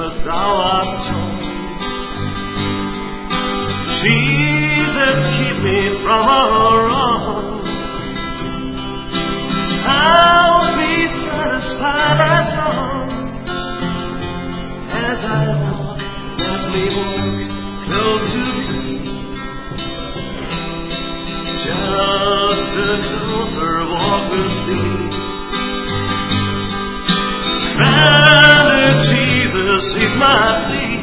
that thou art strong. Jesus, keep me from all wrong. I'll be satisfied as long as I walk, let me walk close to thee. Just a closer walk with thee. Grant it, Jesus, is my plea.